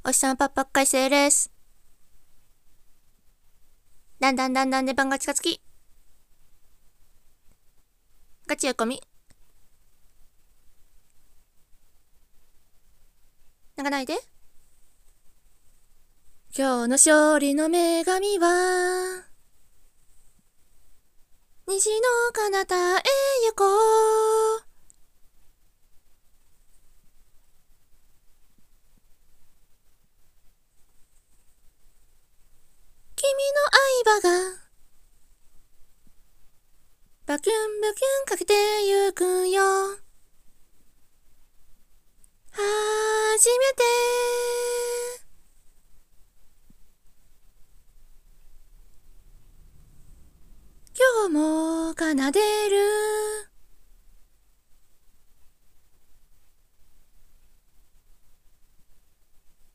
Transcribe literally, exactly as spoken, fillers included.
おっさんパッパ改正です。だんだんだんだん出番が近づき、ガチや込み。泣かないで。今日の勝利の女神は、虹の彼方へ行こう。君の相場が、バキュンバキュンかけてゆくよ。初めて。今日も奏でる